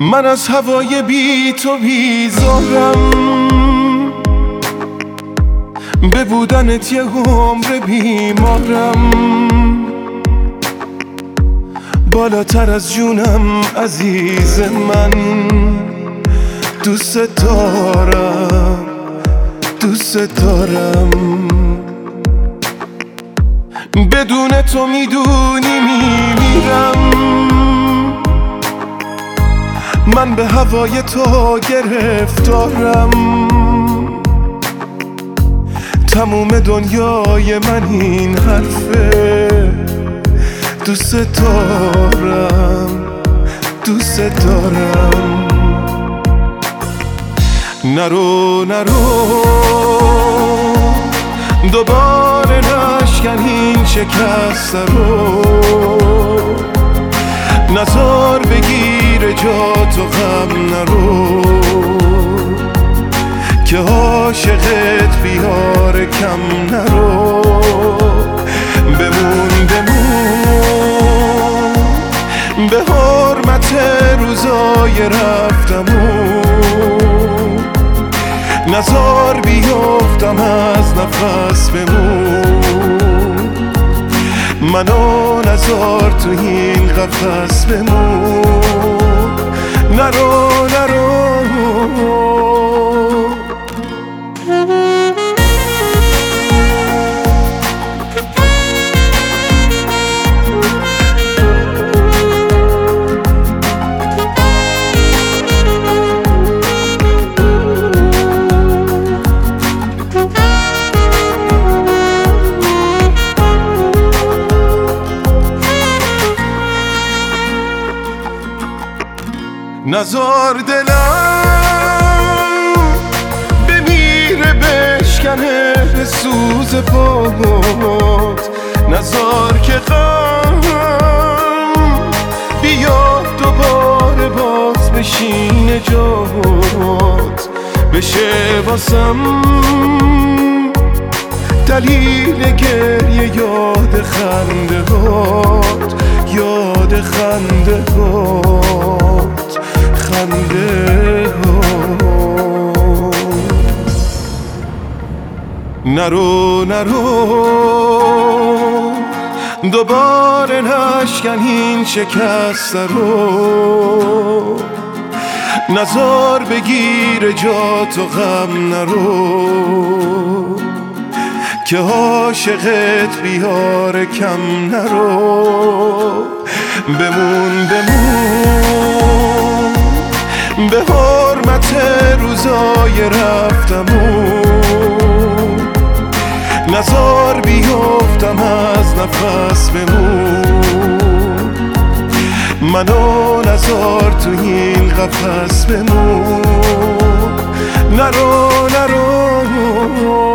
من از هوای بی تو بیزارم، به بودنت یه عمر بیمارم، بالاتر از جونم عزیز من، دوست دارم دوست دارم. بدون تو میدونی میمیرم، من به هوای تو گرفتارم، تموم دنیای من این حرفه، دوست دارم دوست دارم. نرو نرو دوباره نشکن این شکست رو، نزار بگیر جا تو غم نرو، که عاشقت بیار کم نرو. بمون به حرمت روزای رفتمون، نزار بیفتم از نفس بمون، منو نزار تو این قفس بمون. نرو نرو نزار دلم بمیره بشکنه به سوز پات، نزار که غم بیاد دوباره باز بشینه جات، بشه واسم دلیل گریه یاد خنده هات، یاد خنده هات خنده هات. نرو نرو دوباره نشکن این شکست رو، نزار بگیر جا تو غم نرو، که عاشقت بیار کم نرو. بمون به حرمت روزای رفتمون، نزار بیفتم از نفس بمون، منو نزار تو این قفس بمون. نرو نرو